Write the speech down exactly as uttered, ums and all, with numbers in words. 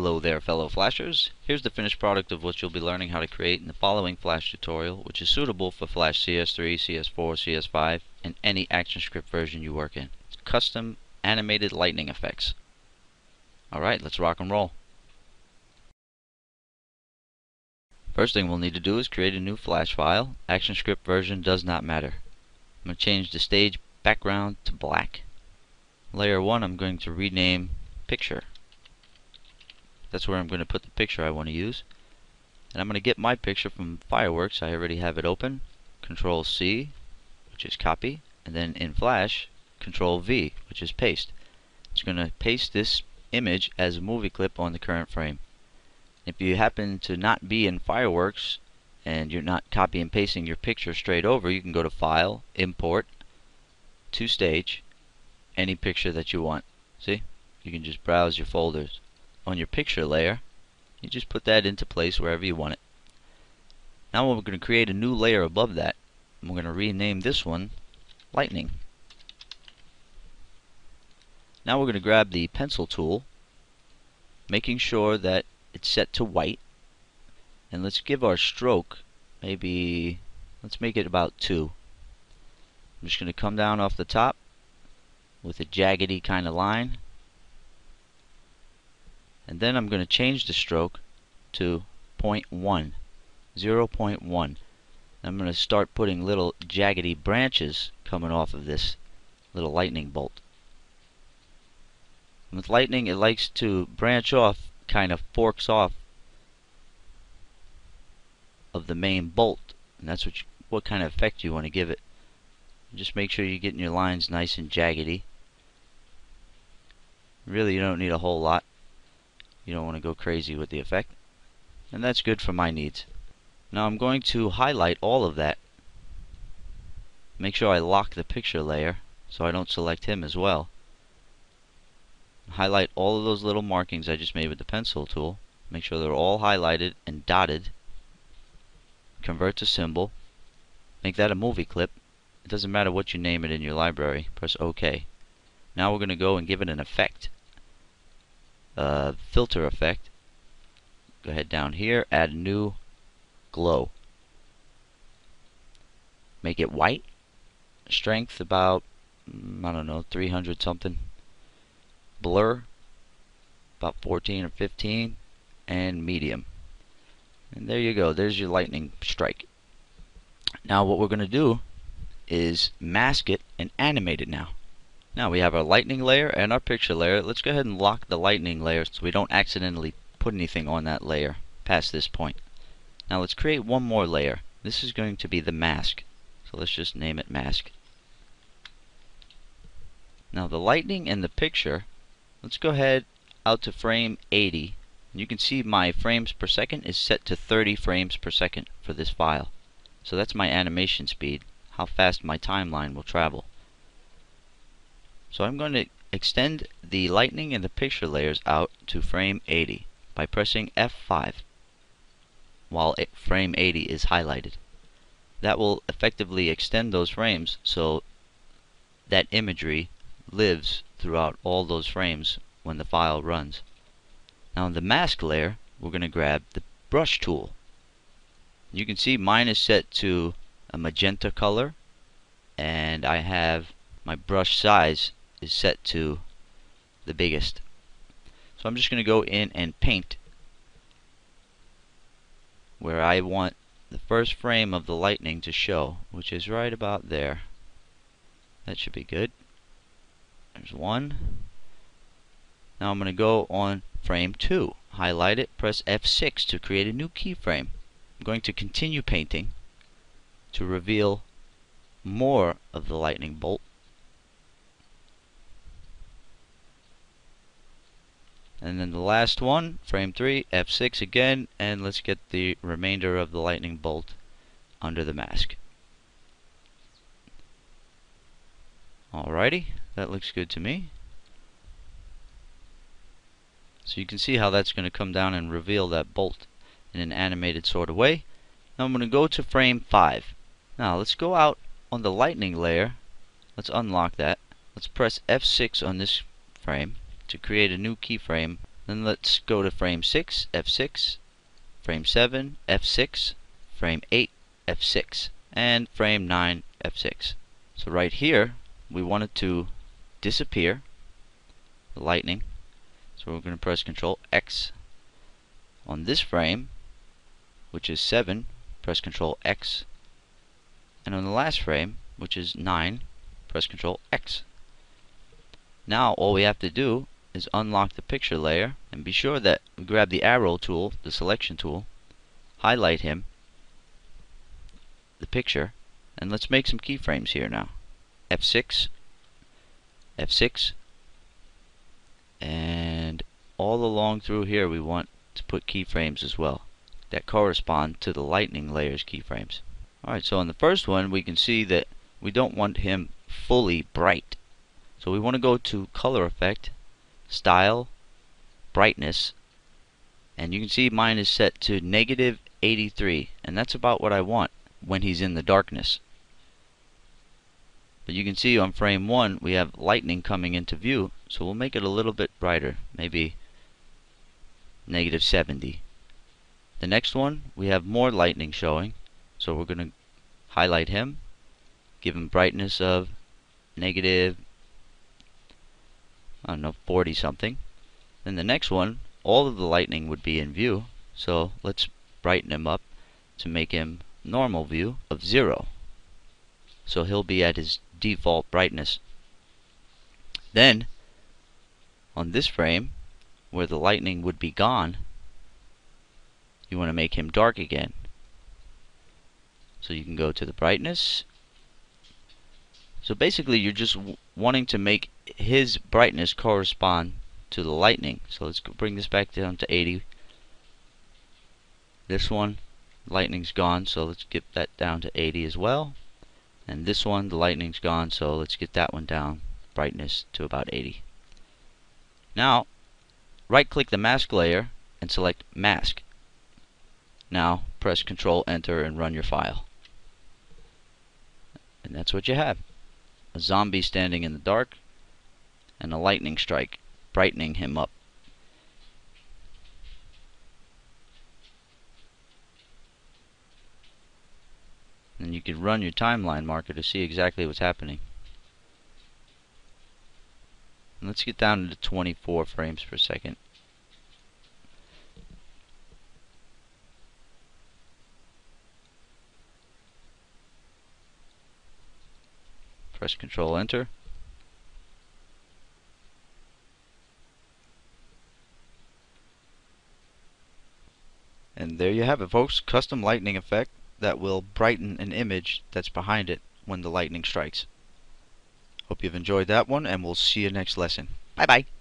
Hello there, fellow flashers. Here's the finished product of what you'll be learning how to create in the following Flash tutorial, which is suitable for Flash C S three, C S four, C S five, and any ActionScript version you work in. It's custom animated lightning effects. Alright, let's rock and roll. First thing we'll need to do is create a new Flash file. ActionScript version does not matter. I'm going to change the stage background to black. Layer one I'm going to rename Picture. That's where I'm going to put the picture I want to use. And I'm going to get my picture from Fireworks. I already have it open. Control C, which is copy. And then in Flash, Control V, which is paste. It's going to paste this image as a movie clip on the current frame. If you happen to not be in Fireworks and you're not copy and pasting your picture straight over, you can go to File, Import, to Stage, any picture that you want. See? You can just browse your folders. On your picture layer, you just put that into place wherever you want it. Now we're going to create a new layer above that, and we're going to rename this one Lightning. Now we're going to grab the pencil tool, making sure that it's set to white, and let's give our stroke maybe, let's make it about two. I'm just going to come down off the top with a jaggedy kind of line. And then I'm going to change the stroke to zero point one. zero point one. I'm going to start putting little jaggedy branches coming off of this little lightning bolt. And with lightning, it likes to branch off, kind of forks off of the main bolt. And that's what, you, what kind of effect you want to give it. Just make sure you're getting your lines nice and jaggedy. Really, you don't need a whole lot. You don't want to go crazy with the effect. And that's good for my needs. Now I'm going to highlight all of that. Make sure I lock the picture layer so I don't select him as well. Highlight all of those little markings I just made with the pencil tool. Make sure they're all highlighted and dotted. Convert to symbol. Make that a movie clip. It doesn't matter what you name it in your library. Press OK. Now we're going to go and give it an effect. Uh, filter effect. Go ahead down here, add a new glow. Make it white. Strength about, I don't know, three hundred something. Blur about fourteen or fifteen, and medium. And there you go. There's your lightning strike. Now what we're going to do is mask it and animate it now. Now we have our lightning layer and our picture layer. Let's go ahead and lock the lightning layer so we don't accidentally put anything on that layer past this point. Now let's create one more layer. This is going to be the mask. So let's just name it mask. Now the lightning and the picture, let's go ahead out to frame eighty. And you can see my frames per second is set to thirty frames per second for this file. So that's my animation speed, how fast my timeline will travel. So I'm going to extend the lightning and the picture layers out to frame eighty by pressing F five while frame eighty is highlighted. That will effectively extend those frames so that imagery lives throughout all those frames when the file runs. Now in the mask layer, we're going to grab the brush tool. You can see mine is set to a magenta color, and I have my brush size is set to the biggest. So I'm just going to go in and paint where I want the first frame of the lightning to show, which is right about there. That should be good. There's one. Now I'm going to go on frame two. Highlight it, press F six to create a new keyframe. I'm going to continue painting to reveal more of the lightning bolt. And then the last one, frame three, F six again, and let's get the remainder of the lightning bolt under the mask. Alrighty, that looks good to me. So you can see how that's going to come down and reveal that bolt in an animated sort of way. Now I'm going to go to frame five. Now let's go out on the lightning layer. Let's unlock that. Let's press F six on this frame to create a new keyframe Then let's go to frame six, F six, frame seven, F six, frame eight, F six, and frame nine, F six. So right here, we want it to disappear, the lightning. So we're going to press Control X. On this frame, which is seven, press Control X. And on the last frame, which is nine, press Control X. Now all we have to do is unlock the picture layer, and be sure that we grab the arrow tool, the selection tool, highlight him, the picture, and let's make some keyframes here now. F six, F six, and all along through here we want to put keyframes as well that correspond to the lightning layer's keyframes. Alright, so on the first one we can see that we don't want him fully bright. So we want to go to Color Effect, Style, Brightness, and you can see mine is set to negative eighty-three, and that's about what I want when he's in the darkness. But you can see on frame one we have lightning coming into view, so we'll make it a little bit brighter, maybe negative seventy. The next one we have more lightning showing, so we're going to highlight him, give him brightness of negative, I don't know, forty something. Then the next one, all of the lightning would be in view, so let's brighten him up to make him normal view of zero. So he'll be at his default brightness. Then on this frame, where the lightning would be gone, you want to make him dark again. So you can go to the brightness. So basically you're just w wanting to make his brightness correspond to the lightning. So let's go bring this back down to eighty. This one, lightning's gone, so let's get that down to eighty as well. And this one, the lightning's gone, so let's get that one down, brightness to about eighty. Now, right click the mask layer and select Mask. Now press Control Enter and run your file. And that's what you have. A zombie standing in the dark and a lightning strike brightening him up. And you can run your timeline marker to see exactly what's happening. And let's get down to twenty-four frames per second. Press Control Enter. And there you have it, folks. Custom lightning effect that will brighten an image that's behind it when the lightning strikes. Hope you've enjoyed that one, and we'll see you next lesson. Bye bye.